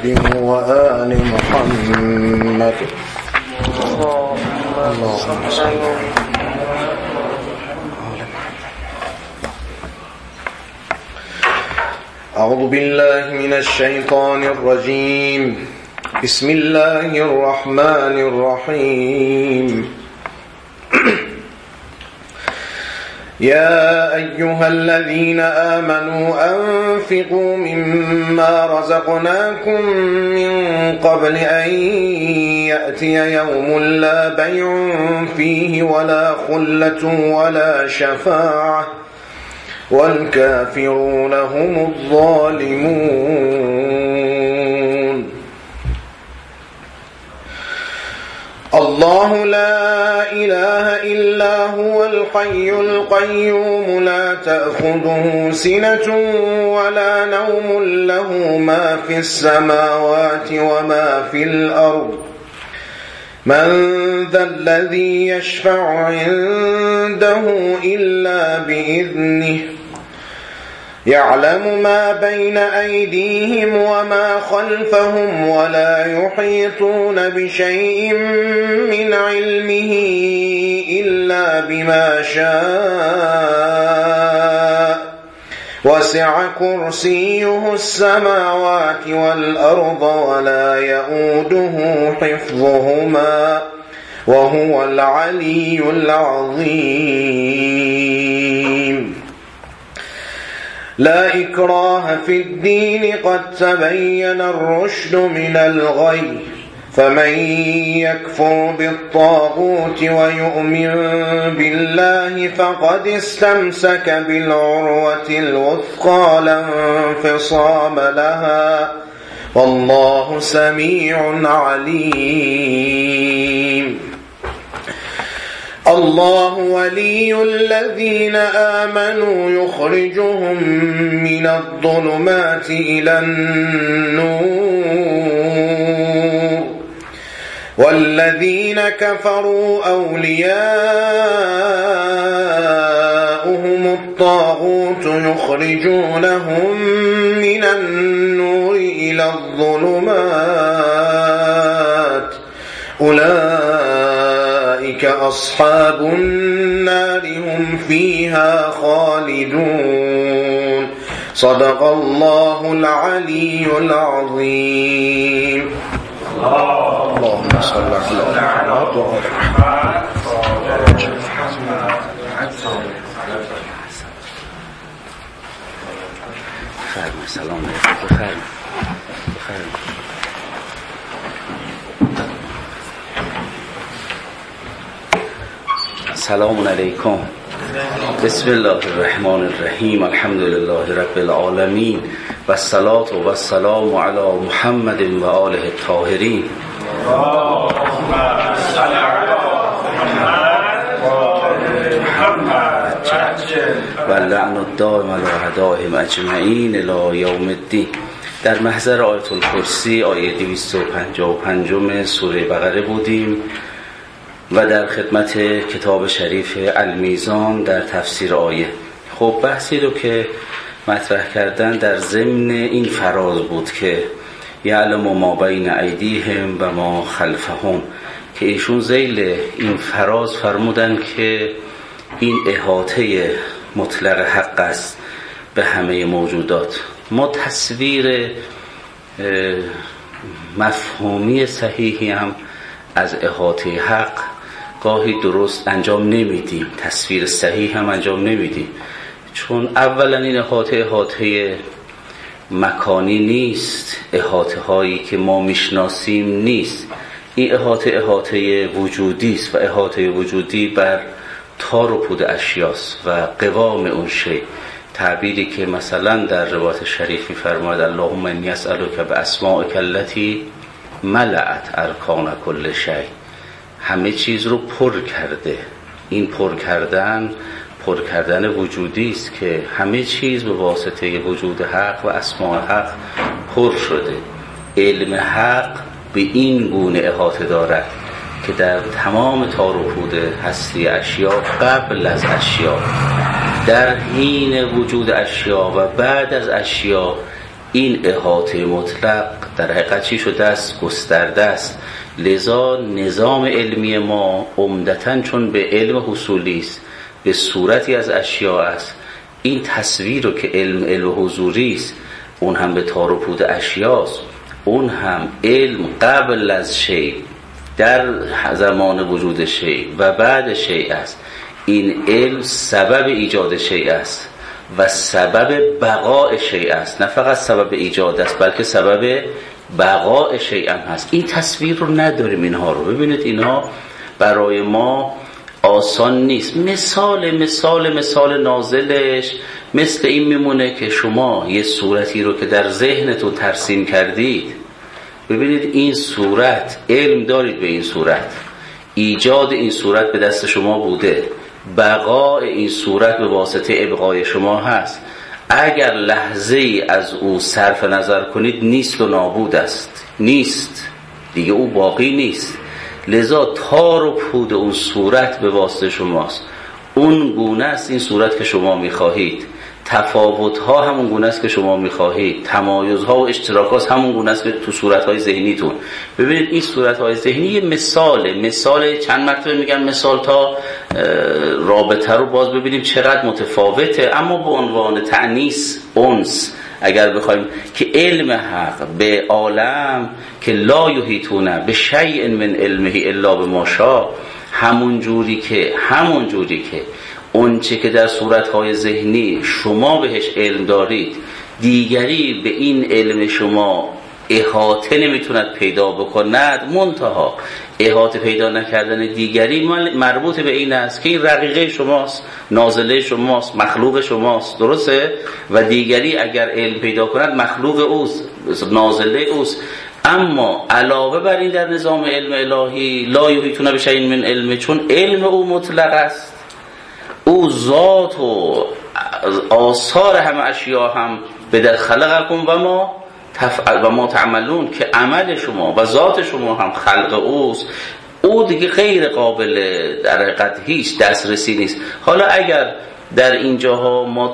وآل محمد. اللهم صل. أعوذ بالله من الشيطان الرجيم. بسم الله الرحمن الرحيم. يا أيها الذين آمنوا أنفقوا مما رزقناكم من قبل أن يأتي يوم لا بيع فيه ولا خلة ولا شفاعة والكافرون هم الظالمون. الله لا إله إلا هو الحي القيوم لا تأخذه سنة ولا نوم له ما في السماوات وما في الأرض. من ذا الذي يشفع عنده إلا بإذنه. يعلم ما بين أيديهم وما خلفهم ولا يحيطون بشيء من علمه إلا بما شاء. وسع كرسيه السماوات والأرض ولا يؤوده حفظهما وهو العلي العظيم. لا إكراه في الدين قد تبين الرشد من الغي. فمن يكفر بالطاغوت ويؤمن بالله فقد استمسك بالعروة الوثقى لا انفصام لها والله سميع عليم. الله ولي الذين آمنوا يخرجهم من الظلمات إلى النور والذين كفروا أولياؤهم الطاغوت يخرجونهم من النور إلى الظلمات. أولئك أصحاب النار هم فيها خالدون. صدق الله العلي العظيم. اللهم صل على محمد وعلى سلام علیکم. بسم الله الرحمن الرحیم. الحمد لله رب العالمین و الصلاة و السلام علی محمد و آله الطاهرین. و لعن الدائم علی اعدائهم اجمعین الی یوم الدین. در محضر آیت الکرسی آیه 255 سوره بقره بودیم و در خدمت کتاب شریف المیزان در تفسیر آیه. خب بحثی رو که مطرح کردن در ضمن این فراز بود که یعلم ما بین ایدیهم و ما خلفهم، که ایشون ذیل این فراز فرمودن که این احاطه مطلق حق است به همه موجودات. ما تصویر مفهومی صحیحی هم از احاطه حق گاهی درست انجام نمیدیم، تصویر صحیح هم انجام نمیدیم، چون اولا این احاطه مکانی نیست، احاطه هایی که ما میشناسیم نیست. این احاطه وجودی است و احاطه وجودی بر تار و پود اشیاست و قوام اون شی. تعبیری که مثلا در روایت شریف می‌فرماید اللهم انی اسألک باسمائک التي ملأت ارکان کل شی، همه چیز رو پر کرده. این پر کردن وجودی است که همه چیز به واسطه وجود حق و اسماء حق پر شده. علم حق به این گونه احاطه دارد که در تمام تار و پود هستی اشیا، قبل از اشیا، در حین وجود اشیا و بعد از اشیا، این احاطه مطلق در حقیقت چی شده است؟ گسترده است. لذا نظام علمی ما عمدتاً چون به علم حصولی است، به صورتی از اشیاء است، این تصویر رو که علم حضوری است، اون هم به تار و پود اشیاست، اون هم علم قبل از شیء در زمان وجود شیء و بعد شیء است. این علم سبب ایجاد شیء است و سبب بقاء شیء است، نه فقط سبب ایجاد است بلکه سبب بقاء شیء هم هست. این تصویر رو نداریم. اینها رو ببینید، اینها برای ما آسان نیست. مثال نازلش مثل این میمونه که شما یه صورتی رو که در ذهنتون ترسیم کردید، ببینید این صورت، علم دارید به این صورت، ایجاد این صورت به دست شما بوده، بقاء این صورت به واسطه ابقای شما هست. اگر لحظه ای از او صرف نظر کنید نیست و نابود است، نیست دیگه، او باقی نیست. لذا تار و پود اون صورت به واسطه شماست. اون گونه است این صورت که شما میخواهید، تفاوت‌ها همون گونه است که شما می‌خواهید، تمایزها و اشتراکات همون گونه است که تو صورت‌های ذهنیتون. ببینید این صورت‌های ذهنی یه مثال چند مرتبه میگم مثال تا رابطه رو باز ببینیم چقدر متفاوته، اما به عنوان تأنیث انس اگر بخوایم که علم حق به عالم که لا یحیطون بشیء من علمه الا بما شاء، همون جوری که اون چه که در صورتهای ذهنی شما بهش علم دارید، دیگری به این علم شما احاطه نمیتوند پیدا بکند، منتها احاطه پیدا نکردن دیگری مربوط به این است که این رقیقه شماست، نازله شماست، مخلوق شماست، درسته؟ و دیگری اگر علم پیدا کند مخلوق اوست، نازله اوست. اما علاوه بر این در نظام علم الهی لا یحیطون بشیء من علمه، چون علم او مطلق است، او ذات و آثار همه اشیاء هم به در خلقکم و ما تعملون، که عمل شما و ذات شما هم خلق اوست، او دیگه غیر قابل در حقیقت هیچ دسترسی نیست. حالا اگر در اینجاها ما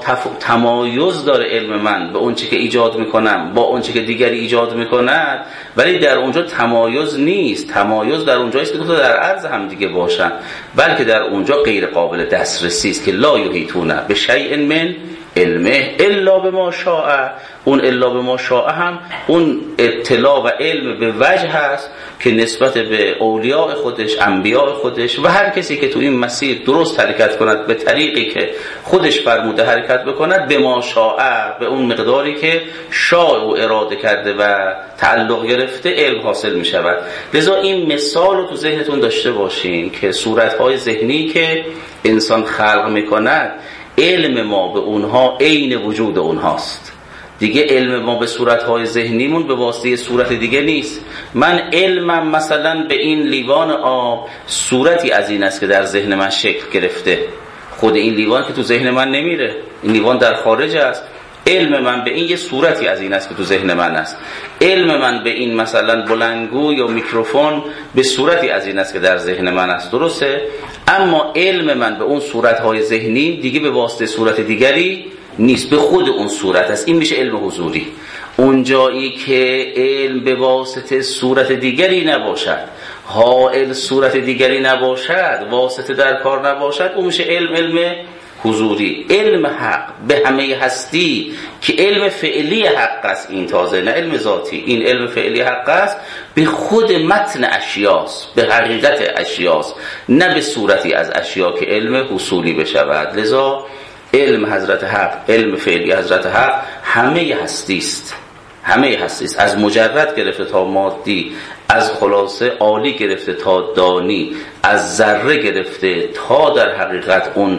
تمایز داره علم من به اون چه که ایجاد میکنم با اون چه که دیگری ایجاد میکند، ولی در اونجا تمایز نیست. تمایز در اونجا است که دو تا در عرض هم دیگه باشن، بلکه در اونجا غیر قابل دسترسی است که لا یحیطون بشیء من علمه الا بما شاء. اون الا بما شاء هم اون اطلاع و علم به وجه هست که نسبت به اولیاء خودش، انبیاء خودش و هر کسی که تو این مسیر درست حرکت کند به طریقی که خودش فرموده حرکت بکند، به ما شاء، به اون مقداری که شاء و اراده کرده و تعلق گرفته علم حاصل می شود. لذا این مثال رو تو ذهنتون داشته باشین که صورتهای ذهنی که انسان خلق می کند، علم ما به اونها عین وجود اونهاست. دیگه علم ما به صورتهای ذهنیمون به واسطه صورت دیگه نیست. من علمم مثلا به این لیوان آب صورتی از این است که در ذهن من شکل گرفته، خود این لیوان که تو ذهن من نمیره، این لیوان در خارج است. علم من به این یه صورتی از این است که تو ذهن من است. علم من به این مثلا بلندگو یا میکروفون به صورتی از این است که در ذهن من است، درسته؟ اما علم من به اون صورتهای ذهنی دیگه به واسطه صورت دیگری نیست، به خود اون صورت است. این میشه علم حضوری. اون جایی که علم به واسطه صورت دیگری نباشد، حائل صورت دیگری نباشد، واسطه در کار نباشد، اون میشه علم حضوری. علم حق به همه هستی که علم فعلی حق است، این تازه نه علم ذاتی، این علم فعلی حق است، به خود متن اشیاست، به حقیقت اشیاست، نه به صورتی از اشیا که علم حصولی بشود. لذا علم حضرت حق، علم فعلی حضرت حق همه هستی است، همه هستی است، از مجرد گرفته تا مادی، از خلاصه عالی گرفته تا دانی، از ذره گرفته تا در حقیقت اون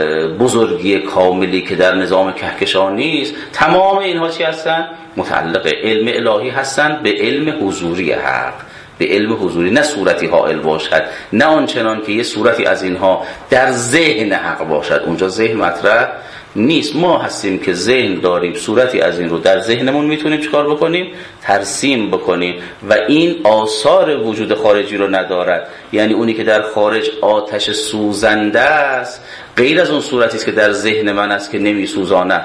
بزرگی کاملی که در نظام کهکشانی است. تمام اینها چی هستن؟ متعلق علم الهی هستن به علم حضوری حق، به علم حضوری، نه صورتی حائل باشد، نه آنچنان که یه صورتی از اینها در ذهن حق باشد. اونجا ذهن مطرح نیست. ما هستیم که ذهن داریم، صورتی از این رو در ذهنمون میتونیم چیکار بکنیم؟ ترسیم بکنیم و این آثار وجود خارجی رو ندارد. یعنی اونی که در خارج آتش سوزنده است غیر از اون صورتی است که در ذهن من است که نمیسوزاند.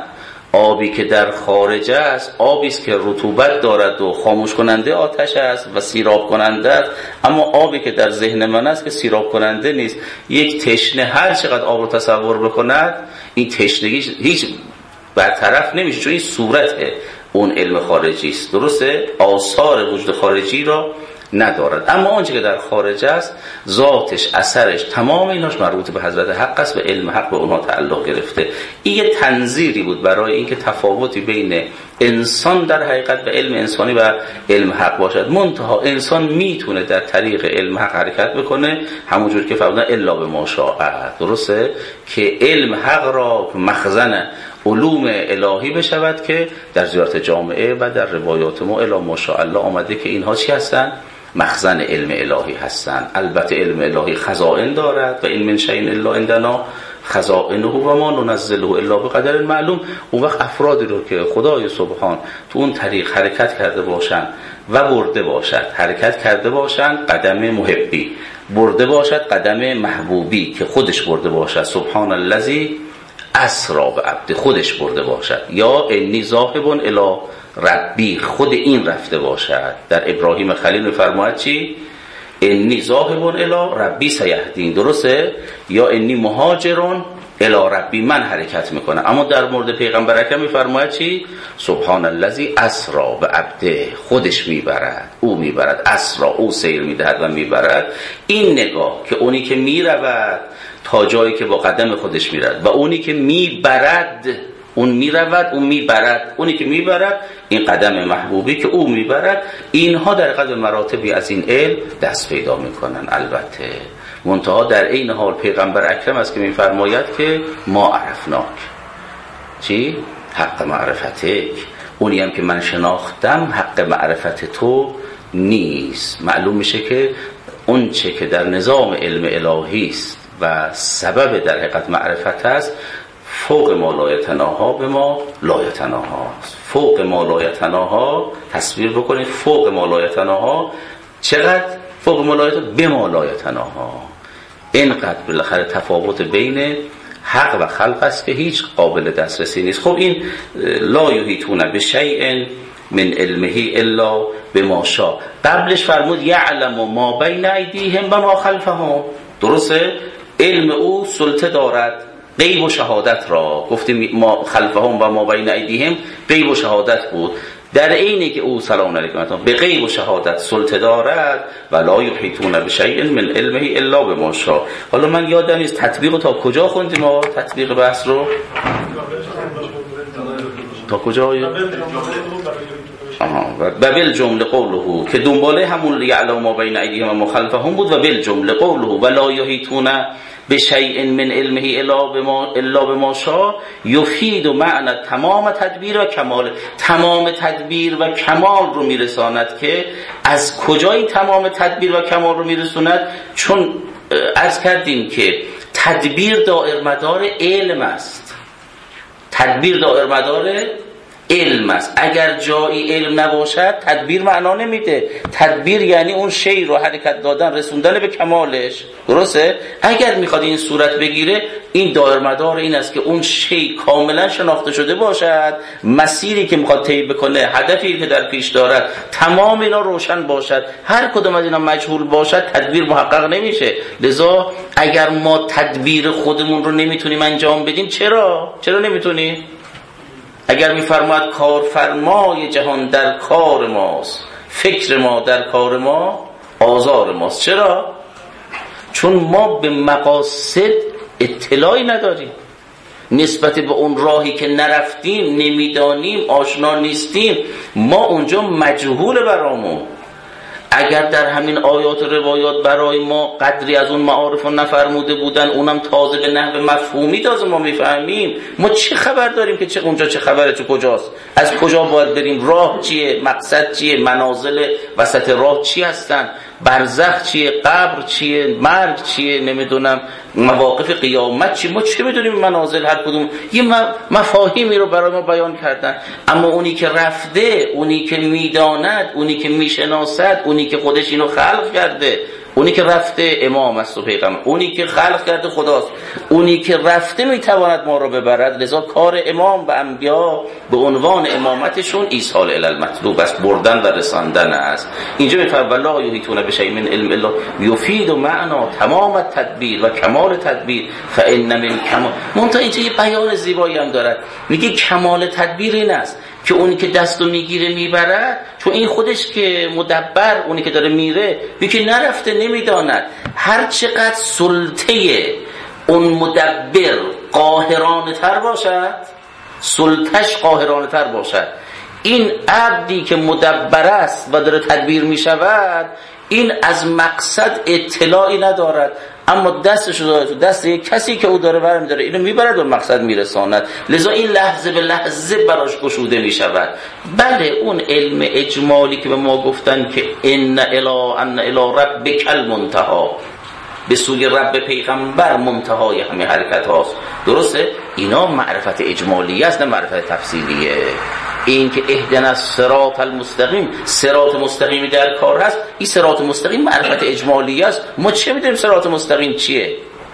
آبی که در خارج است آبی است که رطوبت دارد و خاموش کننده آتش است و سیراب کننده است، اما آبی که در ذهن من است که سیراب کننده نیست. یک تشنه هر چقدر آب رو تصور بکند این تشنگیش هیچ برطرف نمیشه، چون این صورت اون علم خارجی است، درسته؟ آثار وجود خارجی را ندارد. اما آنچه که در خارج است ذاتش، اثرش، تمام ایناش مربوط به حضرت حق است و علم حق به اونها تعلق گرفته. این یه تنظیری بود برای اینکه تفاوتی بین انسان در حقیقت و علم انسانی و علم حق باشد. منتها انسان میتونه در طریق علم حق حرکت بکنه، همونجور که فرمودن الا بما شاء، درسته؟ که علم حق را مخزن علوم الهی بشود که در زیارت جامعه و در روایات ما الا ما شاء الله آمده که اینها چی هستن؟ مخزن علم الهی هستند. البته علم الهی خزائن دارد و این من شیء الا عندنا خزائنه و ما ننزله الا بقدر معلوم. اون وقت افرادی رو که خدای سبحان تو اون طریق حرکت کرده باشند و برده باشد، حرکت کرده باشند قدم محبی، برده باشد قدم محبوبی که خودش برده باشد، سبحان الذی اسری بعبده، خودش برده باشد، یا انی ذاهب الی ربی، خود این رفته باشد. در ابراهیم خلیل می‌فرماید چی؟ انی ذاهب الی ربی سیهدین، درسته؟ یا انی مهاجر الی ربی، من حرکت میکنم. اما در مورد پیغمبر اکرم می‌فرماید چی؟ سبحان الذی اسری بعبده، خودش میبرد، او میبرد، اسری او سیر میدهد و میبرد. این نگاه که اونی که میرود تا جایی که با قدم خودش میرد و اونی که میبرد، اون میرود اون میبرد، اونی که میبرد این قدم محبوبی که او میبرد، اینها در قدر مراتبی از این علم دست پیدا میکنن. البته منتها در این حال پیغمبر اکرم است که میفرماید که ما عرفناک، چی؟ حق معرفتک، اونی هم که من شناختم حق معرفت تو نیست. معلوم میشه که اون چه که در نظام علم الهی است و سبب در حقیقت معرفت است فوق ما لا یتناها به ما لا یتناها است. فوق ما لا یتناها، تصویر بکنید فوق ما لا یتناها، چقدر فوق ما لا یتناها؟ به ما لا یتناها. اینقدر بالاخره تفاوت بین حق و خلق است که هیچ قابل دسترسی نیست. خب این لا یحیطون بشیء من علمه الا بما شاء، قبلش فرمود یعلم ما بین ایدیهم و ما خلفهم، درسته؟ علم او سلطه دارد غیب و شهادت را، گفتیم ما خلفهم و ما بین ایدیهم غیب و شهادت بود. در اینی که او سلام علیکم به غیب و شهادت سلطه دارد و لا یحیطون بشیء من علمه الا بما شاء. حالا من یادم نیست تطبیق تا کجا خوندیم ما تطبیق بحث رو؟ تا کجا؟ و بالجمله قوله که دنباله همون یعلم ما بین ایدیهم و ما خلفهم بود، و بالجمله قوله و لا یحیطون بشیء من علمه الا بما شاء یفید معنی تمام تدبیر و کمال. تمام تدبیر و کمال رو میرساند که از کجا این تمام تدبیر و کمال رو میرساند؟ چون عرض کردیم که تدبیر دائر مدار علم است، تدبیر دائر مدار علم است. اگر جایی علم نباشد تدبیر معنا نمیده. تدبیر یعنی اون شی رو حرکت دادن، رسوندن به کمالش، درسته؟ اگر میخواد این صورت بگیره این دائر مدار این است که اون شی کاملا شناخته شده باشد، مسیری که میخواد طی بکنه، هدفی که در پیش دارد، تمام اینا روشن باشد. هر کدوم از اینا مجهول باشد تدبیر محقق نمیشه. لذا اگر ما تدبیر خودمون رو نمیتونیم انجام بدیم، چرا نمیتونیم؟ اگر میفرماید کارفرمای جهان در کار ماست، فکر ما در کار ما آزار ماست. چرا؟ چون ما به مقاصد اطلاعی نداریم، نسبت به اون راهی که نرفتیم، نمیدانیم، آشنا نیستیم، ما اونجا مجهول برامون. اگر در همین آیات و روایات برای ما قدری از اون معارف رو نفرموده بودن، اونم تازه به نحو مفهومی تازه ما میفهمیم، ما چه خبر داریم که اونجا چه خبره، چه کجاست، از کجا باید بریم، راه چیه، مقصد چیه، منازل وسط راه چی هستن، برزخ چیه، قبر چیه، مرگ چیه، نمیدونم مواقف قیامت چیه، ما چه بدونیم منازل هر کدوم یه مفاهیمی رو برای ما بیان کردن. اما اونی که رفته، اونی که میداند، اونی که میشناسد، اونی که خودش اینو خلق کرده، اونی که رفته امام است و پیغمبر، اونی که خلق کرده خداست، اونی که رفته میتواند ما رو ببرد. لذا کار امام و انبیا به عنوان امامتشون ایصال الی المطلوب است، بردن و رساندن است. اینجا میفرماید والله یحیطون بشیء من علم الا یفید معنا تمام التدبیر و کمال تدبیر فان من کمال. منتها اینجا یه بیان زیبایی هم دارد، میگه کمال تدبیر این است که اونی که دستو میگیره میبرد، چون این خودش که مدبر، اونی که داره میره یکی نرفته نمیداند. هر چقدر سلطه اون مدبر قاهرانه تر باشد، سلطش قاهرانه تر باشد، این عبدی که مدبر است و داره تدبیر میشود این از مقصد اطلاعی ندارد، اما دستش داره تو دست یک کسی که او داره برمی داره اینو میبرد و مقصد میرساند. لذا این لحظه به لحظه براش گشوده میشود. بله اون علم اجمالی که به ما گفتن که ان الی ربک المنتهی، به سوی رب پیغمبر منتهای همه حرکت هاست، درسته؟ اینا معرفت اجمالی است نه معرفت تفصیلیه. این که اهدنا الصراط المستقیم، صراط مستقیمی در کار هست، این صراط مستقیم معرفت اجمالی است. ما چه میدونیم صراط مستقیم چیه؟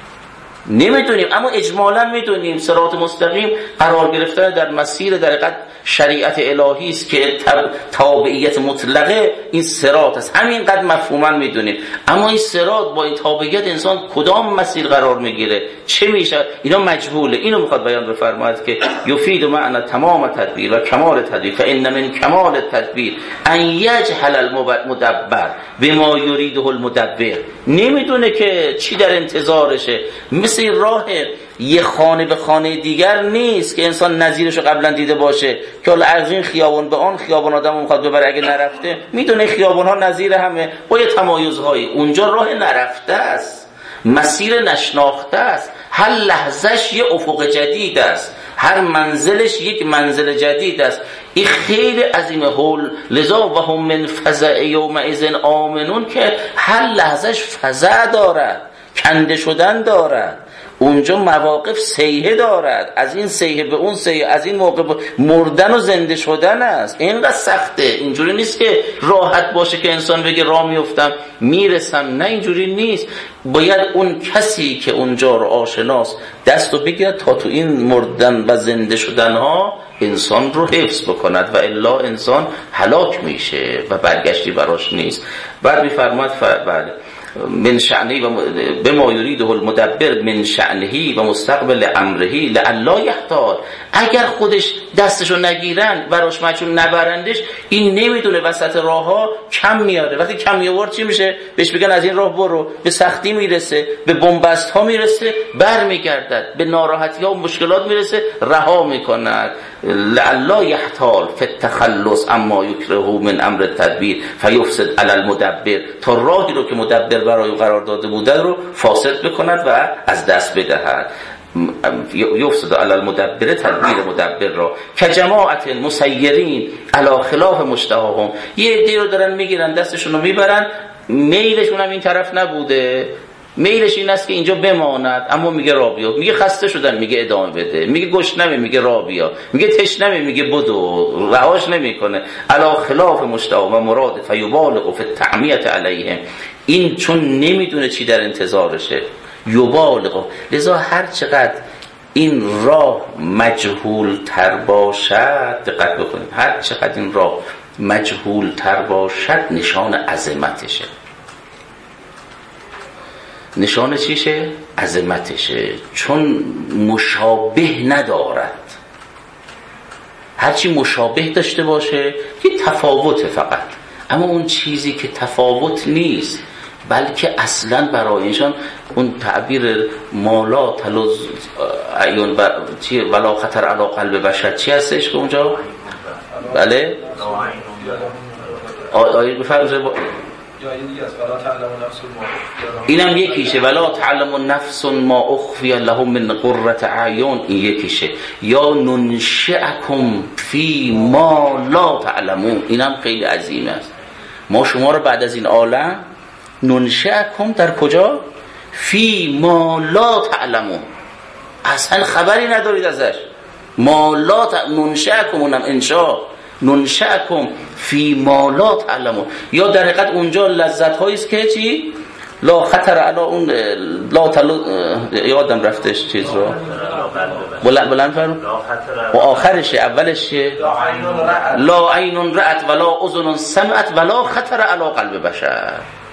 نمیدونیم، اما اجمالا میدونیم صراط مستقیم قرار گرفتن در مسیر در حقیقت شریعت الهی است که تابعیت مطلقه این صراط است، همینقدر مفهوما میدونیم. اما این صراط با این تابعیت انسان کدام مسیر قرار میگیره، چه میشه، اینا مجهوله. اینو میخواد بیان بفرماید که یفید معنی تمام تدبیر و کمال تدبیر فان من کمال تدبیر ان یجهل المدبر بما یریده المدبر. نمیدونه که چی در انتظارشه. مثل راه یه خانه به خانه دیگر نیست که انسان نظیرشو قبلا دیده باشه که حالا از این خیابان به آن خیابان آدمو میخواد ببره، اگه نرفته میدونه خیابان ها نظیر همه با یه تمایزهایی. اونجا راه نرفته است، مسیر نشناخته است، هر لحظهش یه افق جدید است، هر منزلش یک منزل جدید است. این خیلی عظیم هول. لذا و هم من فزع یومئذ آمنون که هر لحظهش فزع دارد، کنده شدن دارد، اونجا مواقف سیحه دارد، از این سیحه به اون سیحه، از این موقع مردن و زنده شدن است. اینقدر سخته. اینجوری نیست که راحت باشه که انسان بگه راه میفتم میرسم، نه اینجوری نیست. باید اون کسی که اونجا رو آشناست دستو بگیرد تا تو این مردن و زنده شدن ها انسان رو حفظ بکند و الا انسان هلاک میشه و برگشتی براش نیست. بعد میفرماید بله من شأنه و بما یریده المدبر من شأنه و مستقبل امره لعلا یحتار. اگر خودش دستشو نگیرن براش مجهول نبرندش، این نمیدونه وسط راه ها کم میاره. وقتی کم میاره چی میشه؟ بهش بگن از این راه برو، به سختی میرسه، به بنبست ها میرسه، برمیگردد، به ناراحتی ها و مشکلات میرسه، رها میکند. لعلا یحتار فی التخلص اما یکره من امر التدبیر فیفسد علی المدبر، تا راهی رو که مدبر برای قرار داده بوده رو فاسد بکند و از دست بدهد. یفسد علی المدبر، تدبیر مدبر را که جماعت مسیرین علی خلاف مشتهاهم. یه عده رو دارن میگیرن دستشون رو میبرن، میلشون هم این طرف نبوده، میلش این است که اینجا بماند، اما میگه راه بیا. میگه خسته شدن، میگه ادامه بده. میگه گشنمه، میگه راه بیا. میگه تشنمه، میگه بدو. رهاش نمیکنه. علی خلاف مشتاق و مراد فیبالغ فی التعمیه علیهم. این چون نمیدونه چی در انتظارشه یبالغ. لذا هر چقدر این راه مجهول تر باشد، دقت بکنید، هر چقدر این راه مجهول تر باشد نشان عظمتشه. نشان چیشه؟ عظمتشه. چون مشابه ندارد. هرچی مشابه داشته باشه که تفاوت فقط، اما اون چیزی که تفاوت نیست بلکه اصلا برایشان اون تعبیر مالا تلوز عیون ولا خطر علی قلب بشر چی هستش که اونجا؟ بله؟ آیه بفرمایید. اینم یکیشه ولا تعلم نفس ما اخفی لهم من قرة اعین. این یکیشه. یا ننشئکم فی ما لا تعلمون. اینم خیلی عظیم است. ما شما رو بعد از این عالم ننشئکم در کجا؟ فی ما لا تعلمون. اصلا خبری ندارید ازش. ما لا ننشئکم، اونم انشاء ننشأکم فی ما لا تعلمون. یا در حقیقت اونجا لذت هایی است که چی؟ لا خطر علی اون لا یادم رفتش چیز رو بلند فرمون و آخرشه اولش لا عین رأت ولا اذن سمعت ولا خطر علی قلب بشر،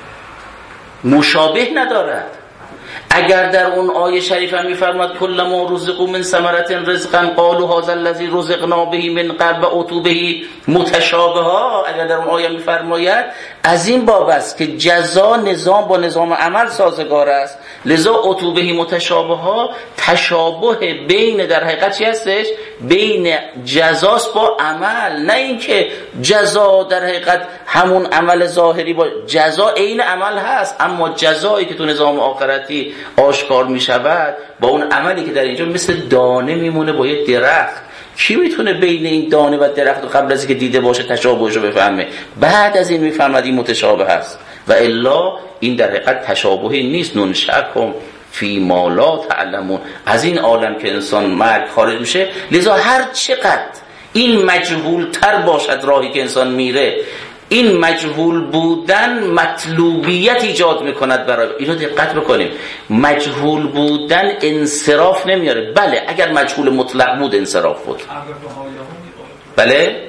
مشابه ندارد. اگر در اون آیه شریفه میفرماد کل ما رزقوا من ثمرة رزقا قالوا هذا الذي رزقنا به من قبل و اتوا به متشابها، اگر در اون آیه میفرماید از این باب است که جزا نظام با نظام عمل سازگار است، لذا اتوا به متشابها تشابه بین در حقیقت چی هستش؟ بین جزاست با عمل، نه اینکه جزا در حقیقت همون عمل ظاهری با جزا عین عمل هست، اما جزایی که تو نظام آخرتی آشکار می شود با اون عملی که در اینجا مثل دانه میمونه با یک درخت. کی میتونه بین این دانه و درخت قبل از اینکه دیده باشه تشابهش رو بفهمه؟ بعد از این میفهمد این متشابه است و الا این در حقیقت تشابهی نیست. ننشأکم فی ما لا تعلمون، از این عالم که انسان مرگ خارج میشه، لذا هر چقدر این مجهول تر باشد راهی که انسان میره، این مجهول بودن مطلوبیت ایجاد میکند برای اینو دقت بکنیم. مجهول بودن انصراف نمیاره. بله اگر مجهول مطلق بود انصراف بود. بله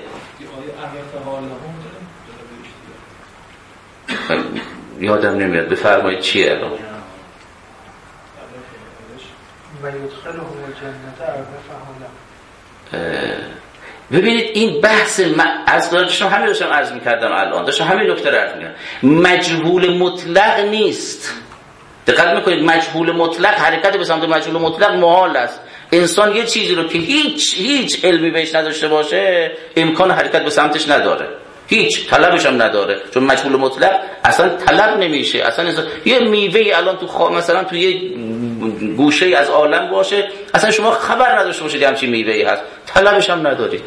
یادم نمیاد، بفرمایید چیه الان؟ ببینید این بحث از داشتم همین داشتم عرض میکردم، الان داشتم همین نکته رو عرض میکردم. مجهول مطلق نیست. دقت میکنید مجهول مطلق، حرکت به سمت مجهول مطلق محال است. انسان یه چیزی رو که هیچ علمی بهش نداشته باشه امکان حرکت به سمتش نداره، هیچ طلبش هم نداره، چون مجهول مطلق اصلا طلب نمیشه. اصلا یه میوه الان تو مثلا تو یه گوشه از عالم باشه، اصلا شما خبر نداشته باشید همچین میوه‌ای هست، طلبش هم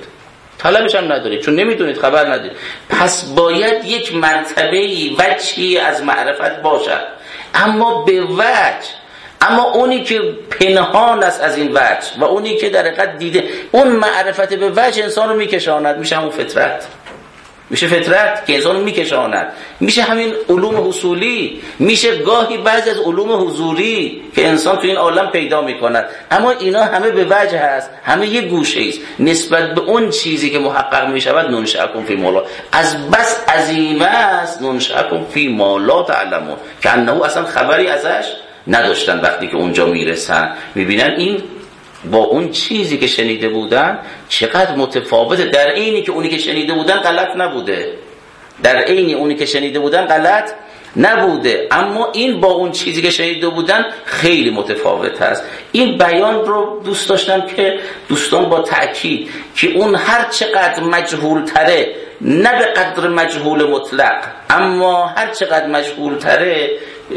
ندارید چون نمیدونید، خبر ندارید. پس باید یک مرتبه‌ای وجهی از معرفت باشد، اما به وجه، اما اونی که پنهان است از این وجه و اونی که در حقیقت دیده، اون معرفت به وجه انسان رو میکشاند، میشه همون فطرت، میشه فطرت که انسان میکشاند، میشه همین علوم حصولی، میشه گاهی بعضی از علوم حضوری که انسان تو این عالم پیدا میکند، اما اینا همه به وجه هست، همه یه گوشه است نسبت به اون چیزی که محقق میشود. ننشأکم فی ما لا، از بس عظیمه است ننشأکم فی ما لا تعلمون، که انه اصلا خبری ازش نداشتن. وقتی که اونجا میرسن میبینن این با اون چیزی که شنیده بودن چقدر متفاوته. در عینی که اونی که شنیده بودن غلط نبوده، در عینی اونی که شنیده بودن غلط نبوده، اما این با اون چیزی که شنیده بودن خیلی متفاوت است. این بیان رو دوست داشتم که دوستان با تأکید که اون هر چقدر مجهول تره، نه به قدر مجهول مطلق، اما هر چقدر مجهول تره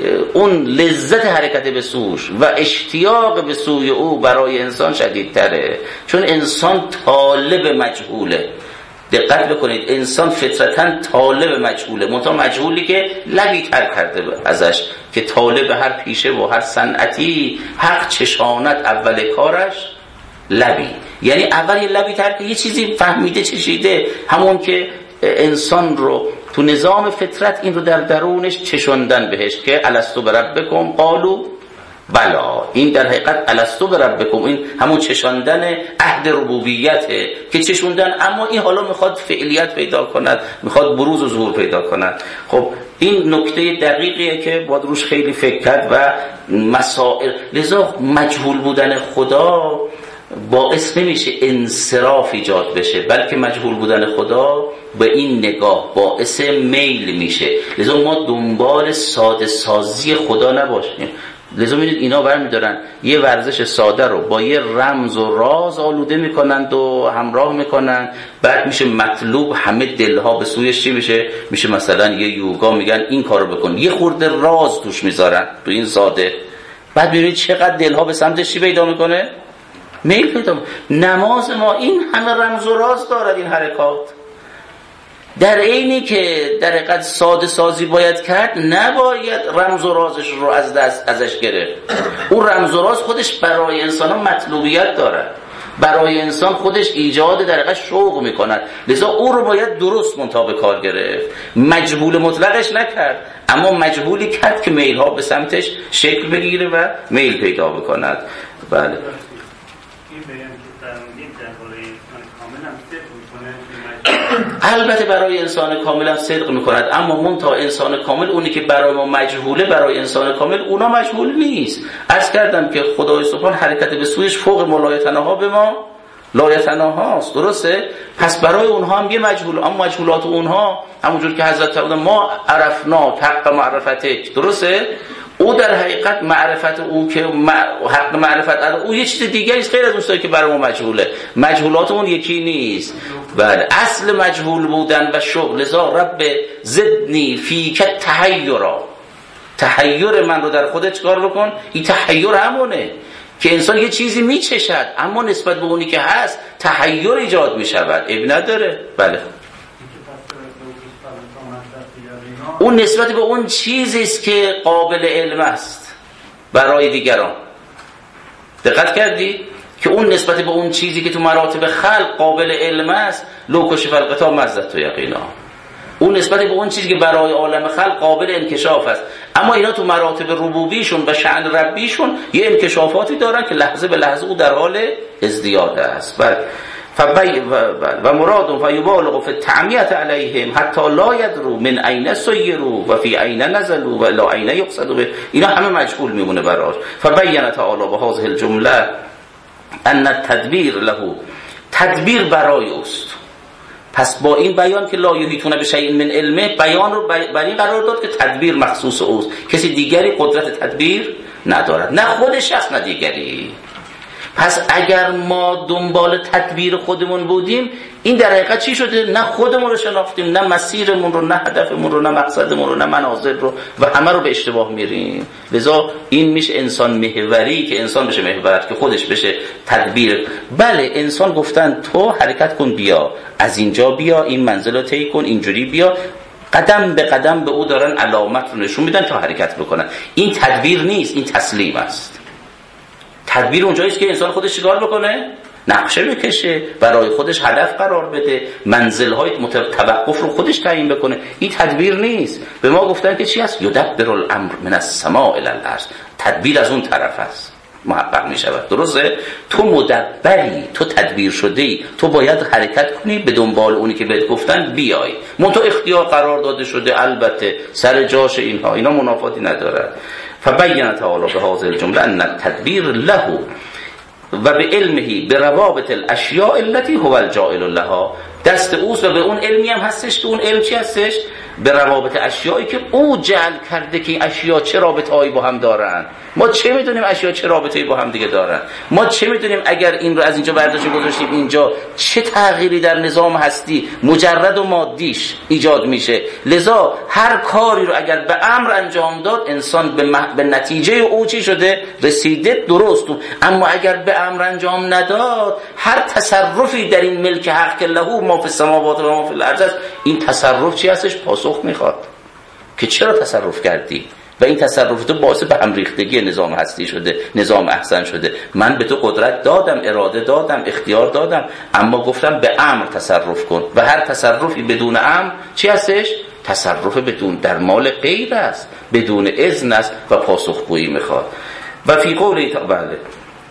اون لذت حرکت به سوش و اشتیاق به سوی او برای انسان شدیدتره، چون انسان طالب مجهوله. دقت بکنید انسان فطرتاً طالب مجهوله، منتها مجهولی که لبی تر کرده ازش، که طالب هر پیشه و هر صنعتی حق چشاند اول کارش لبی، یعنی اول یه لبی تر که یه چیزی فهمیده چشیده، همون که انسان رو تو نظام فطرت این رو در درونش چشوندن بهش که الستو بربکم قالوا بلا. این در حقیقت الستو بربکم، این همون چشوندن عهد ربوبیته که چشوندن، اما این حالا میخواد فعلیت پیدا کند، میخواد بروز و ظهور پیدا کند. خب این نکته دقیقیه که باید روش خیلی فکر کرد و مسائل. لذا مجهول بودن خدا باعث نمیشه انصراف ایجاد بشه، بلکه مجهول بودن خدا به این نگاه باعث میل میشه. لذا ما دنبال ساده سازی خدا نباشیم. لذا میدید اینا برمیدارن یه ورزش ساده رو با یه رمز و راز آلوده میکنند و همراه میکنن، بعد میشه مطلوب همه دلها به سویش چی میشه مثلا یه یوگا میگن این کارو بکن، یه خورده راز توش میذارن تو این ساده، بعد ببینید چقدر دلها به سمتش چی پیدا میکنه، میل پیدا. نماز ما این همه رمز و راز دارد این حرکات، در عینی که در حقیقت ساده سازی باید کرد، نباید رمز و رازش رو از دست ازش گرفت. اون رمز و راز خودش برای انسان ها مطلوبیت دارد، برای انسان خودش ایجاد در حقیقت شوق میکند، لذا او رو باید درست منتها به کار گرفت، مجهول مطلقش نکرد. اما مجهولی کرد که میل ها به سمتش شکل بگیره و میل پیدا بکند. بله البته برای انسان کامل هم صدق میکند، اما منتها انسان کامل اونی که برای ما مجهوله برای انسان کامل اونا مجهول نیست. عرض کردم که خدای سبحان حرکت به سویش فوق ملایتناها به ما لایتناهاست، درسته؟ پس برای اونها هم یه مجهول، اما مجهولات اونها همونجور که حضرت فرمودن ما عرفنا حق معرفتک، درسته؟ او در حقیقت معرفت او که حق معرفت او یه چیز دیگری است غیر از اون چیزی که برای ما مجهوله. مجهولات اون یکی نیست. بله اصل مجهول بودن و شغل لذا رب زدنی فیک تحیرا، تحیر من رو در خودت چکار بکن. این تحیر همونه که انسان یه چیزی میچشد اما نسبت به اونی که هست تحیر ایجاد میشود، اب نداره. بله اون نسبت به اون چیزی است که قابل علم است برای دیگران. دقت کردی که اون نسبت به اون چیزی که تو مراتب خلق قابل علم است لو کشف الغطا مزت و یقینا، اون نسبت به اون چیزی که برای عالم خلق قابل انکشاف است، اما اینا تو مراتب ربوبیشون و شأن ربیشون یه انکشافاتی دارن که لحظه به لحظه او در حال ازدیاد است. و مراد فیبالغ فی التعمیت علیهم حتی لا یدروا من این سیروا و فی این نزلوا و لا این یقصدوا به، اینا همه مجهول میمونه براش. فبین تعالی بهذه الجمله ان التدبیر له، تدبیر برای اوست. پس با این بیان که لا یحیطون بشیء من علمه، بیان رو بر این قرار داد که تدبیر مخصوص اوست، کسی دیگری قدرت تدبیر ندارد، نه خود شخص نه دیگری. پس اگر ما دنبال تدبیر خودمون بودیم این در حقیقت چی شده؟ نه خودمون رو شناختیم، نه مسیرمون رو، نه هدفمون رو، نه مقصدمون رو، نه منازل رو، و همه رو به اشتباه میریم. لذا این میشه انسان محوری، که انسان بشه محور که خودش بشه تدبیر. بله انسان گفتن تو حرکت کن، بیا از اینجا، بیا این منزل رو طی کن، اینجوری بیا، قدم به قدم به او دارن علامت رو نشون میدن تا حرکت بکنن. این تدبیر نیست، این تسلیم است. تدبیر اونجاییست که انسان خودش چیکار بکنه؟ نقشه بکشه، برای خودش هدف قرار بده، منزل‌های توقف رو خودش تعیین بکنه. این تدبیر نیست. به ما گفتن که چی است؟ یدبر الامر من السماء الی الارض. تدبیر از اون طرف است محقق می شود. درسته؟ تو مدبری، تو تدبیر شده‌ای، تو باید حرکت کنی به دنبال اونی که بهت گفتن بیای. تو اختیار قرار داده شده، البته سر جاش اینها، اینا منافاتی نداره. فبین تعالی به هذه الجمله ان التدبیر له و به علمه به روابط الاشیاء التي هو الجاعل لها، دست اوست و به اون علمی هم هستش که اون علم چی هستش؟ به روابط اشیایی که او جعل کرده که اشیا چه رابطه‌ای با هم دارن. ما چه میدونیم اشیا چه رابطه‌ای با هم دیگه دارن؟ ما چه میدونیم اگر این رو از اینجا برداشتیم گذاشتیم اینجا چه تغییری در نظام هستی مجرد و مادیش ایجاد میشه؟ لذا هر کاری رو اگر به امر انجام داد انسان به نتیجه او چی شده؟ رسیده، درست. اما اگر به امر انجام نداد، هر تصرفی در این ملک حق که له ما فی السماوات و ما فی الارض است، این تصرف چی هستش؟ پاسخ میخواد که چرا تصرف کردی و این تصرف تو باعث به هم ریختگی نظام هستی شده، نظام احسن شده. من به تو قدرت دادم، اراده دادم، اختیار دادم، اما گفتم به امر تصرف کن و هر تصرفی بدون امر چی هستش؟ تصرف بدون در مال غیر است، بدون اذن است و پاسخگویی میخواد. و فی قولی بله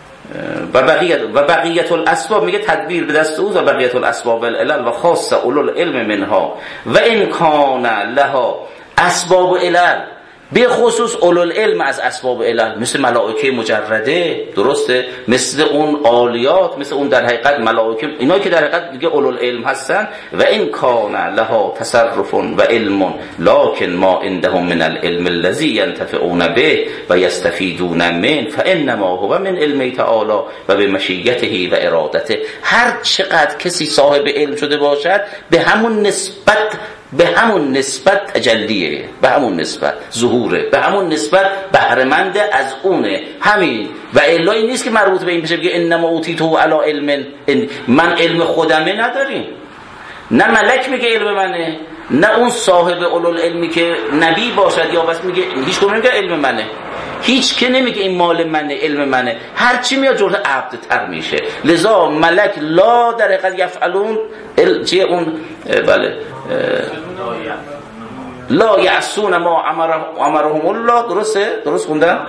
و بقیت الاسباب، میگه تدبیر به دست او و بقیت الاسباب العلل و خاص اولو العلم منها و ان کان لها اسباب علل، به خصوص اولو العلم از اسباب علل، مثل ملائکه مجرده، درسته؟ مثل اون عالیات، مثل اون در حقیقت ملائکه، اینا که در حقیقت دیگه اولو العلم هستن. و ان کان لها تصرف و علم لکن ما عندهم من العلم الذي ينتفعون به و يستفيدون منه فانما هو من علم تعالی و بمشیته و ارادته. هر چقدر کسی صاحب علم شده باشد به همون نسبت تجلیه، به همون نسبت ظهوره، به همون نسبت بهره‌مند از اونه. همین و الهی نیست که مربوط به این بشه بگه انما اوتیتو علی علم، من علم خودمه نداریم. نه ملک میگه علم منه، نه اون صاحب اولوالعلمی که نبی باشد یا بس میگه، هیچ کدوم نمیگه علم منه، هیچ که نمیگه این مال منه، علم منه. هر چی میاد جزء عبد تر میشه. لذا ملک لا در حقیقت یفعلون چیه اون بله لا یعصون ما امرهم الله. درست خوندم؟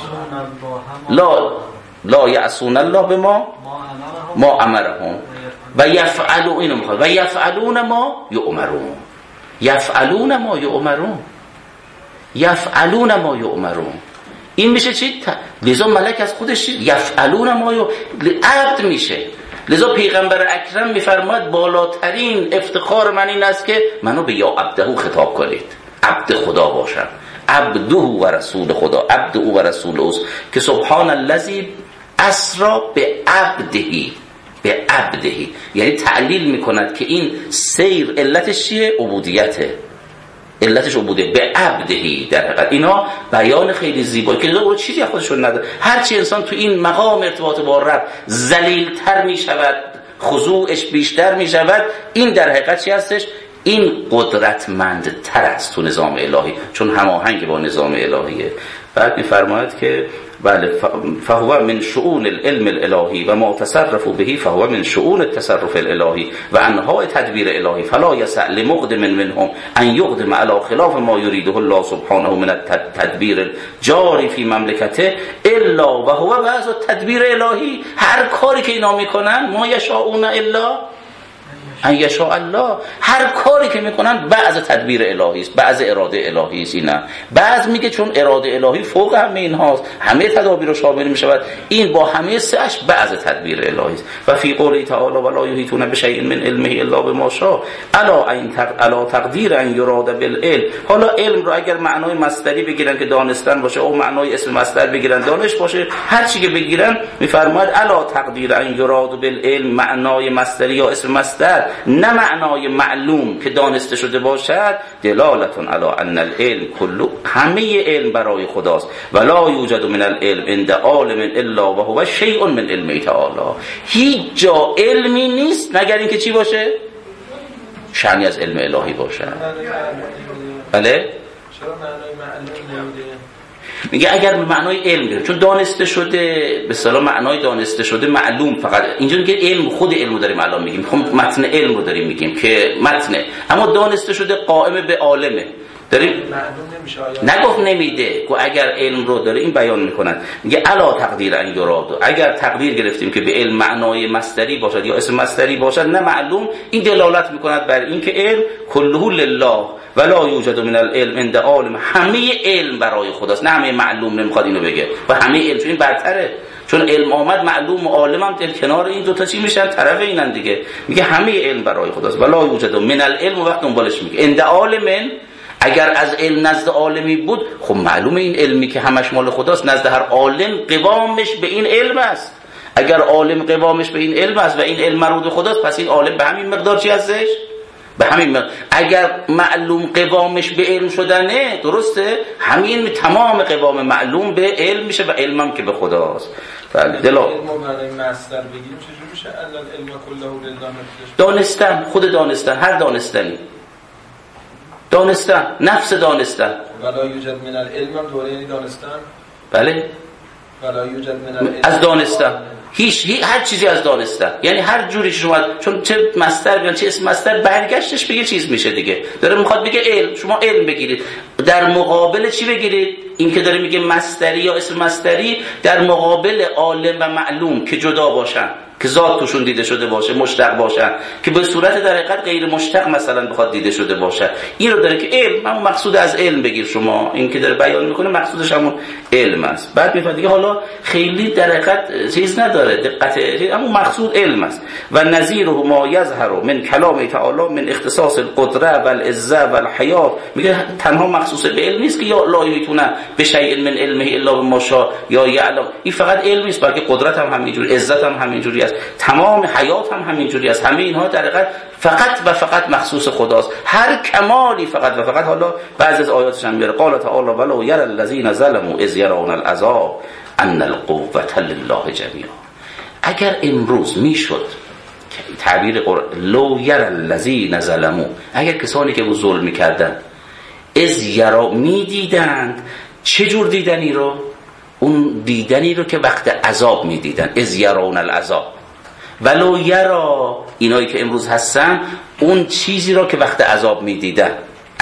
لا یعصون الله به ما امرهم و یفعلون. اینو میخواد و یفعلون ما یؤمرون. یفعلون ما یؤمرون. یفعلون ما یؤمرون. این میشه چی؟ لذا ملک از خودش یفعلون ما عبد میشه. لذا پیغمبر اکرم میفرماد بالاترین افتخار من این است که منو به یا عبده خطاب کنید، عبد خدا باشم، عبده و رسول خدا، عبد او و رسول اوست که سبحان الذی اسری به عبده، یعنی تعلیل میکند که این سیر علتش چیه؟ عبودیته، علتش عبوده به عبدهی. در حقیقت اینا بیان خیلی زیبایی که دو چیزی از خودشون نداره. هرچی انسان تو این مقام ارتباط با رب ذلیل‌تر میشود، خضوعش بیشتر میشود، این در حقیقت چی هستش؟ این قدرتمندتر است تو نظام الهی، چون هماهنگ با نظام الهیه. بعد میفرماید که بله فهو من شؤون العلم الالهی و ما تصرف به فهو من شؤون التصرف الالهی و انواع تدبیر الهی فلا یسع لمقدم منهم ان یقدم علی خلاف ما یریده الله سبحانه من التدبیر الجاری فی مملکته الا و هو بعض التدبیر الهی. هر کاری که اینا میکنن ما یشاؤون الا ان یشاء الله، هر کاری که میکنن بعض تدبیر الهی است، بعض اراده الهی است. اینا بعض میگه چون اراده الهی فوق همه اینهاست، همه تدابیر رو شامل میشود، این با همه سعش بعض تدبیر الهی است. و فی قوله تعالی ولا یحیطون بشیء من علمه الا بما شاء الا تقدیر ان یراد بالعلم. حالا علم رو اگر معنای مصدری بگیرن که دانستن باشه، او معنای اسم مصدر بگیرن دانش باشه، هر چی که بگیرن میفرماید الا تقدیر ان یراد بالعلم، معنای مصدری یا اسم مصدر، نه معنای معلوم که دانسته شده باشد، دلالتون علی ان العلم کله، همه علم برای خداست. ولا یوجد من العلم عند عالم الا وهو شیء من علم تعالی. هیچ جا علمی نیست مگر اینکه چی باشه؟ شأنی از علم الهی باشه. بله؟ چرا معنای معلوم نمیده؟ میگه اگر به معنای علم گرفت، چون دانسته شده به اصطلاح معنای دانسته شده معلوم، فقط اینجا میگه علم، خود علم رو داریم الان میگیم، خب متن علم رو داریم میگیم که متنه، اما دانسته شده قائم به عالمه داریم، نگفت نمیده، گفت اگر علم رو داره این بیان میکنن. میگه الا تقدیر ان یراد، اگر تقدیر گرفتیم که به علم معنای مصدری باشد یا اسم مصدری باشد نه معلوم، این دلالت میکند بر این که علم کله لله ولا یوجد من العلم عند عالم، همه علم برای خداست، نه همه معلوم. نمیخواد اینو بگه و همه علم، چون این برتره، چون علم آمد معلوم و عالم هم در کنار این دوتا چی میشن؟ طرف اینن دیگه. میگه همه علم برای خداست ولا یوجد من العلم، و وقت دنبالش میگه عند عالم، اگر از علم نزد عالمی بود خب معلومه این علمی که همش مال خداست نزد هر عالم قوامش به این علم است. اگر عالم قوامش به این علم است و این علم مربوط به خداست، پس این عالم به همین مقدار چی هستش؟ به همین مقدار. اگر معلوم قوامش به علم شدنه، درسته، همین تمام قوام معلوم به علم میشه و علمم که به خداست. بله دلا علم برای مصدر بگیریم چجوری میشه؟ علم کله لله، دانستن، خود دانستن، هر دانستنی، دانستن، نفس دانستن. ولا یوجد من العلم هم دوره یعنی دانستن. بله ولا یوجد من العلم از دانستن، هیچ هر چیزی از دانستن، یعنی هر جوری شما، چون چه مصدر بیان چه اسم مصدر برگشتش به یه چیز میشه دیگه. داره میخواد بگه علم، شما علم بگیرید، در مقابل چی بگیرید؟ این که داره میگه مصدری یا اسم مصدری، در مقابل عالم و معلوم که جدا باشن، که ذات توشون دیده شده باشه، مشتق باشن، که به صورت در حقیقت غیر مشتق مثلا بخواد دیده شده باشه. این رو داره که علم، همون مقصود از علم بگیر شما، این که داره بیان میکنه مقصودش همون علم است. بعد میفهمید دیگه حالا خیلی در حقیقت چیز نداره، دقت، همون مقصود علم است. و نظیره ما یظهر من کلام تعالی من اختصاص القدره و العزه و الحیات، میگه تنها مخصوص به علم نیست که یا لا یتونه به شیء من علمه الا بما شاء یا یعلم، این فقط علم نیست بلکه قدرت هم همینجوری، عزت هم همینجوری است، تمام حیات هم همینجوری است. همه اینها در حقیقت فقط و فقط مخصوص خداست. هر کمالی فقط و فقط، حالا بعضی از آیاتش هم میاره قال تعالی ولو یرى الذین ظلموا اذ یرون العذاب ان القوة لله جمیعا. اگر امروز میشد تعبیر قرآن لو یرى الذین ظلموا، اگر کسانی که ظلم میکردن اذ یرا میدیدند، چه جور دیدنی رو؟ اون دیدنی رو که وقت عذاب میدیدن، اذ یرون العذاب. ولو یرا اینایی که امروز هستن اون چیزی رو که وقت عذاب میدیدن،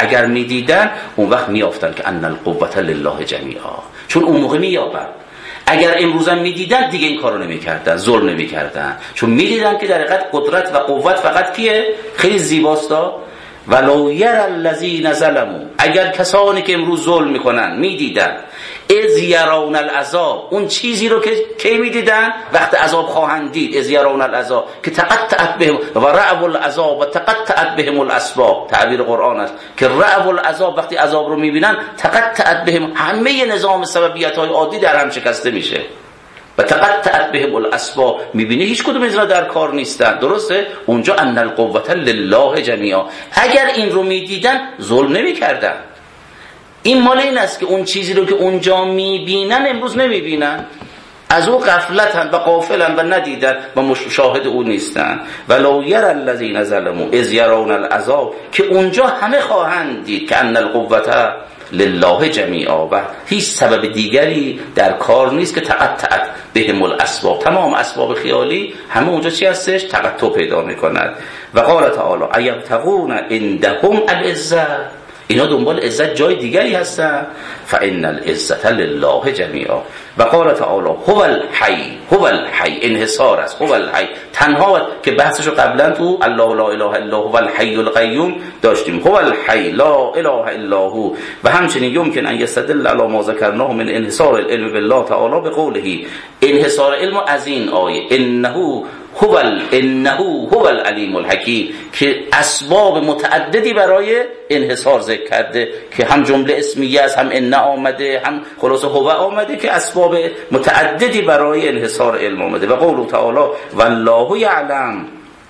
اگر میدیدن اون وقت میافتن که ان القوة لله جمیعا، چون اون موقع مییابن. اگر امروزم میدیدن دیگه این کارو نمیکردن، ظلم نمیکردن، چون میدیدن که در حقیقت قدرت و قوت فقط کیه؟ خیلی زیباستا. ولو یری الذین ظلموا، اگر کسانی که امروز ظلم میکنن میدیدن، اذ یرون العذاب، اون چیزی رو که کی میدیدن؟ وقت عذاب خواهند دید. اذ یرون العذاب که تقطعت بهم و رعب العذاب و تقطعت بهم الاسباب، تعبیر قرآن است که رعب العذاب، وقتی عذاب رو میبینن تقطعت بهم، همه نظام سببیت های عادی در هم شکسته میشه. و تقطعت بهم الاسباب، میبینی هیچ کدوم از اینا در کار نیستن. درسته؟ اونجا ان القوة لله جمیعا. اگر این رو میدیدن ظلم نمیکردن. این مال این است که اون چیزی رو که اونجا میبینن امروز نمیبینن، از او غفلتن و غافلن و ندیدن و شاهد او نیستن. ولو یری الذین ظلموا اذ یرون العذاب، که اونجا همه خواهند دید که ان القوة لله جمیعا، و هیچ سبب دیگری در کار نیست که تقطعت بهم الاسباب، تمام اسباب خیالی همه اونجا چی هستش؟ تقطع پیدا میکند. و قال تعالی ایبتغون عندهم العزة، اینا دنبال عزت جای دیگری هستن. فان العزة لله جمیعا. و قال تعالی هو الحی، هو الحی، انحصار است، هو الحی تنها، که بحثشو قبلا تو الله لا اله الا هو الحی القیوم داشتیم. هو الحی لا اله الا هو. و همچنین یمکن ان یستدل علی ما ذکرناه من انحصار العلم بالله تعالی بقوله، انحصار علم از این آیه انه هو العلیم الحکیم، که اسباب متعددی برای انحصار ذکر کرده که هم جمله اسمیه است، هم ان آمده، هم خلاصه هو آمده، که اسباب متعددی برای انحصار علم آمده. و قوله تعالی والله یعلم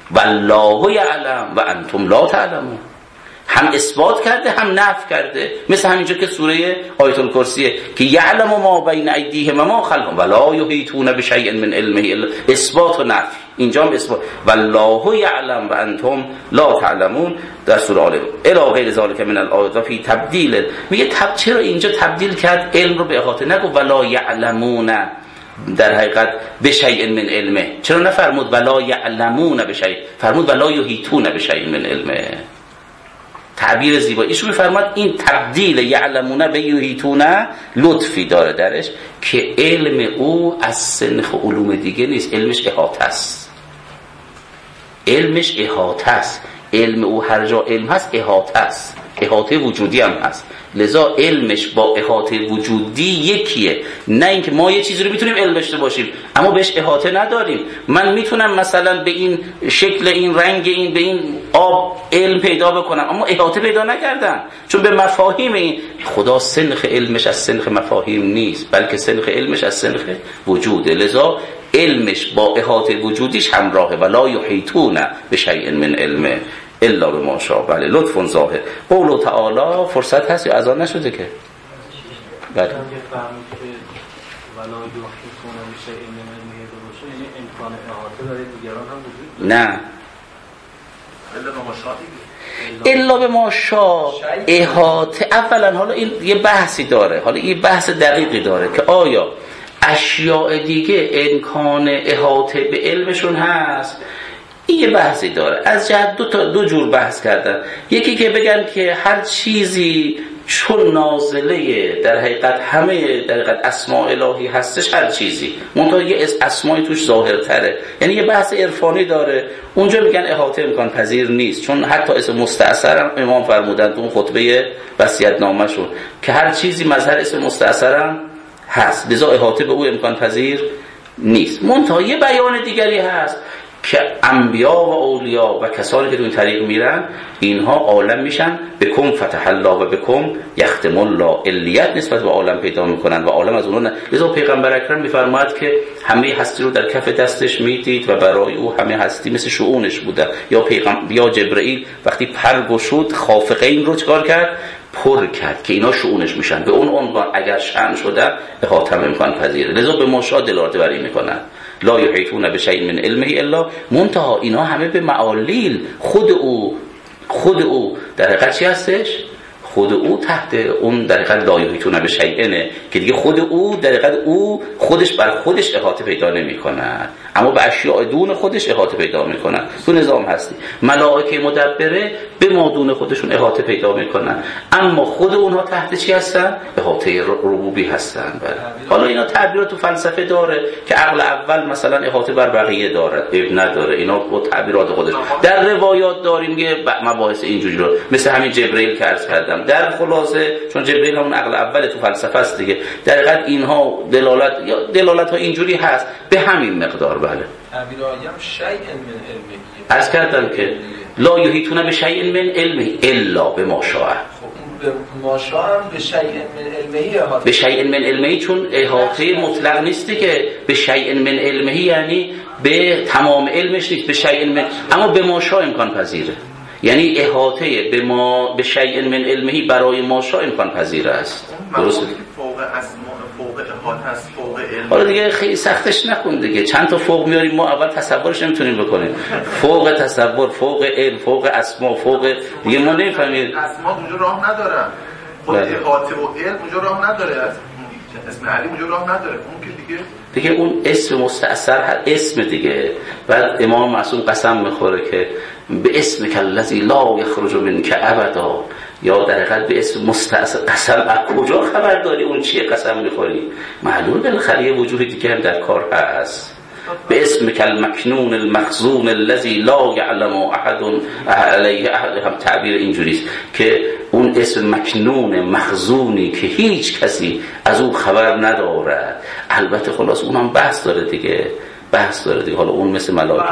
و انتم لا تعلمون، هم اثبات کرده هم نفی کرده. مثل همینجا که سوره آیت الکرسیه که یعلم ما بین ایدیهم و ما خلفهم ولا یحیطون بشیء من علمه الا، اثبات و نفی. اینجا هم اثبات والله یعلم و انتم لا تعلمون در سوره آل الی غیر ذلک من الآیات. و فی تبدیل، میگه چرا اینجا تبدیل کرد علم رو به احاطه، نگو ولا یعلمون در حقیقت بشیء من علمه، چرا نفرمود ولا یعلمون بشیء، فرمود ولا یحیطون بشیء من علمه. تعبیر زیبا. ایشون میفرماد این تبدیل یعلمون به یحیطون لطفی داره درش، که علم او از سنخ علوم دیگه نیست، علمش احاطه است. علمش احاطه است. علم او هر جا علم هست احاطه است، احاطه وجودی هم هست. لذا علمش با احاطه وجودی یکیه. نه اینکه ما یه چیزی رو میتونیم علم داشته باشیم اما بهش احاطه نداریم. من میتونم مثلا به این شکل، این رنگ، این به این آب علم پیدا بکنم اما احاطه پیدا نکردم، چون به مفاهیم این خدا سنخ علمش از سنخ مفاهیم نیست، بلکه سنخ علمش از سنخ وجوده. لذا علمش با احاطه وجودیش همراهه. ولا یحیطون بشیء من علمه الا بما شاء. بله، لطف ظاهر. قول تعالی فرصت هست یا اذان نشده که؟ بله. ولا یحیطون بشیء من علمه باشه، یعنی امکان احاطه برای دیگران هم وجود نه. الا به ما شاء احاطه. اولا حالا این یه بحثی داره، حالا این بحث دقیقی داره که آیا اشیاء دیگه امکان احاطه به علمشون هست. این یه بحثی داره. از جهت دو جور بحث کردن. یکی که بگن که هر چیزی چون نازله در حقیقت همه در حقیقت اسماء الهی هستش، هر چیزی منتها یه اسمای توش ظاهرتره، یعنی یه بحث عرفانی داره. اونجا میگن احاطه امکان پذیر نیست، چون حتی اسم مستأثر هم امام فرمودن تو خطبه وصیت‌نامه‌شون که هر چیزی مظهر اسم مستأثر هم هست، لذا احاطه به او امکان پذیر نیست. منتها یه بیان دیگری هست که انبیا و اولیا و کسانی که تو این طریق میرن، اینها عالم میشن بکم فتح الله و بکم یختم الله، علیت نسبت به عالم پیدا میکنن و عالم از اونها. لذا پیغمبر اکرم میفرماید که همه هستی رو در کف دستش میدید و برای او همه هستی مثل شؤونش بوده. یا جبرئیل وقتی پر گشود خافقین رو چکار کرد؟ پر کرد که اینا شؤونش میشن. به اون عنوان اگر شأن شده احاطه امکان پذیره. لذا به ماشاء دلالت بر این میکنن. لا یحیطون بشیء من علمه الا، منتها اینا همه به معالیل خود او در حقیقت چی هستش؟ خود او تحت اون در حقیقت لا یحیطون بشیء که دیگه خود او در حقیقت او خودش بر خودش احاطه پیدا نمی‌کنه، اما به اشیاء دون خودش احاطه پیدا می‌کنه. تو نظام هستی ملائکه مدبره به مادون خودشون احاطه پیدا می‌کنن، اما خود اونها تحت چی هستن؟ احاطه ربوبی هستن. حالا اینا تعبیرات تو فلسفه داره که عقل اول مثلا احاطه بر بقیه داره، نداره، اینا با تعبیرات خودش. در روایات داریم که مباحث اینجوری رو مثل همین جبرئیل که عرض کردم. در خلاصه چون جبرئیل همون عقل اول تو فلسفه است دیگه، در حقیقت اینها دلالت ها اینجوری هست به همین مقدار. بله تعبیر آیم شیء من علمه، عرض کردم که لا یحیطون بشیء من علمه الا بما شاء. به ما شاء هم به شیء من علمه احاطه، به شیء من علمه چون احاطه مطلق نیستی که به شیء من علمه یعنی به تمام علمش نیست، به شیء من، اما به ما شاء امکان پذیره، یعنی احاطه به شیء من علمه برای ما شاء امکان پذیره است. درسته؟ فوق اسماء، فوق احاطه است، فوق علم. حالا دیگه خیلی سختش نکن دیگه، چند تا فوق میاریم ما اول تصورش نمیتونیم بکنیم. فوق تصور، فوق علم، فوق اسماء، فوق دیگه ما نمیفهمیم. اسماء اونجا راه نداره، خود احاطه و علم اونجا راه نداره، اسم علی اونجا راه نداره، اون که دیگه اون اسم مستأثر هر اسم دیگه. بعد امام معصوم قسم میخوره که به اسمک الذی لا یخرج منک ابدا، یا در حقیقت به اسم مستأثر قسم. از کجا خبر داری اون چیه قسم میخوری؟ معلومه بالاخره یه وجوه دیگه هم در کار هست. به اسمک المکنون المخزون الذی لا یعلم احد علیه احد، هم تعبیر اینجوریست که اون اسم مکنون مخزونی که هیچ کسی از اون خبر ندارد. البته خلاص اونم بحث داره دیگه، بحث داره دیگه. حالا اون مثل ملائکه،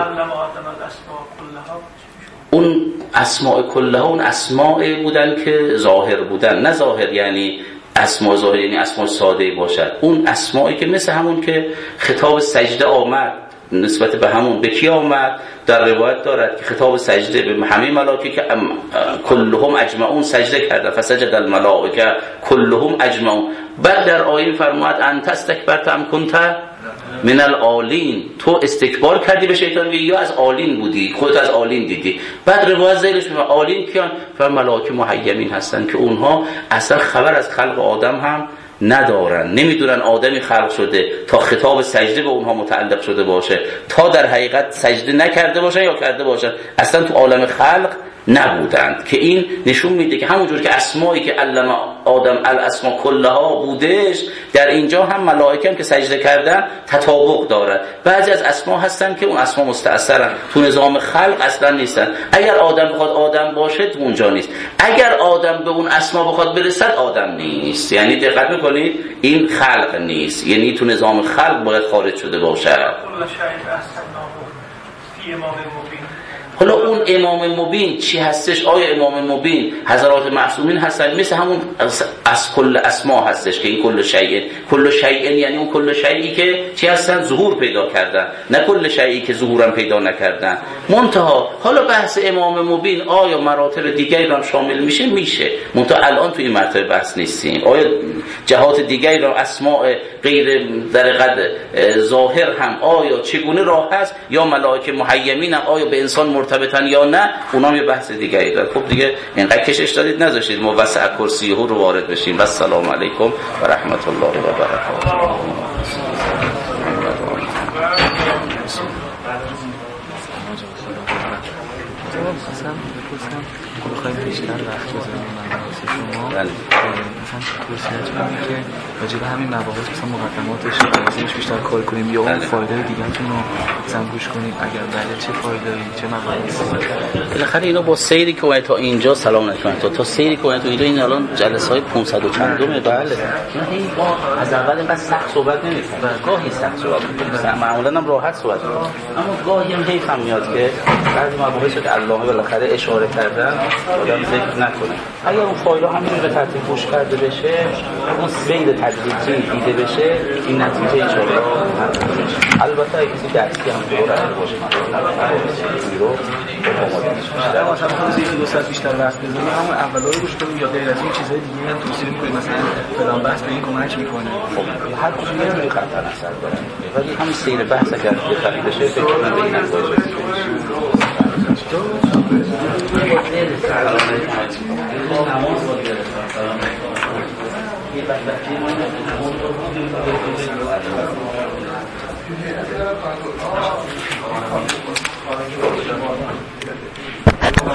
اون اسماء کلها اون اسماء بودن که ظاهر بودن، نه ظاهر یعنی اسماء ظاهر یعنی اسماء ساده باشد، اون اسمائی که مثل همون که خطاب سجده آمد نسبت به همون به کی آمد؟ در روایت دارد که خطاب سجده به همه ملائکه که کلهم اجمعون سجده کرده، فسجد الملائکه کلهم اجمعون. بعد در آیه فرمود انت استکبرت ام کنت من العالین، تو استکبار کردی به شیطان یا از عالین بودی، خودت از عالین دیدی. بعد روایت زیرش میگه عالین کیان؟ ملائکه محیمین هستن که اونها اصلا خبر از خلق آدم هم ندارن، نمیدونن آدمی خلق شده تا خطاب سجده به اونها متعلق شده باشه، تا در حقیقت سجده نکرده باشن یا کرده باشن اصلا تو عالم خلق نبودند. که این نشون میده که همونجور که اسمایی که علم آدم الاسما کلها بودش، در اینجا هم ملائکه هم که سجده کردن تطابق دارد. بعضی از اسما هستن که اون اسما مستأثرن، تو نظام خلق اصلا نیستن. اگر آدم بخواد آدم باشه تو اونجا نیست، اگر آدم به اون اسما بخواد برسد آدم نیست. یعنی دقت میکنید این خلق نیست، یعنی تو نظام خلق باید خارج شده باشه. حالا اون امام مبین چی هستش؟ آیا امام مبین حضرات معصومین هستن؟ مثل همون از کل اسما هستش که این کل شیء یعنی اون کل شیئی که چی هستن؟ ظهور پیدا کردن، نه کل شیئی که ظهورم پیدا نکردن. منتها حالا بحث امام مبین آیا مراتب دیگری را شامل میشه؟ منتها الان تو این مرتبه بحث نیستیم. آیا جهات دیگری را اسماء غیر در حقیقت ظاهر هم آیا چگونه راه هست، یا ملائکه محیمین هم آیا به انسان مرتبطن یا نه؟ اونام یه بحث دیگری داره. خب دیگه اینقدر کشش دادید نذاشتید ما وسع کرسیه رو وارد بشیم. و السلام علیکم و رحمت الله و برکاته. بخواید بیشتر وقت بذاریم مباحث شما، مثلا توصیه‌تون اینه که راجع به همین مباحث مثلا مقدماتش ازش بیشتر کار کنیم یا اون فایده دیگه‌تون رو مثلا گوش کنیم، اگر بله چه فایده‌ای چه مباحثی؟ بالاخره اینا با سیری که اومد تا اینجا سلام علیکم تا سیری که اومد تو اینجا، این الان جلسه‌های 500 و چندمه. بله این با از اول اینقدر سخت صحبت نمی‌کنه، گاهی سخت صحبت می‌کنه، معمولاً هم راحت صحبت می‌کنه، اما گاهی هم حیف هم میاد که بعضی مباحثی که علامه بالاخره اشاره کردن آدم ذکر نکنه. اگر اون فایل همینجوری به ترتیب گوش کرده بشه، اون سیر تدریجی دیده بشه، این نتیجه ان شاءالله البته اگه کسی درسی هم دوره باشه مثلا رو در واسه توضیح دو ساعت بیشتر وقت بذاریم، همون اولا رو گوش کنیم یا غیر از این چیزای دیگه هم توصیه می‌کنیم، مثلا فلان بحث به این کمک می‌کنه. خب هر کدوم یه جوری خطر اثر داره، ولی همین سیر بحث اگر بخواد بشه فکر کنم به این نتیجه تو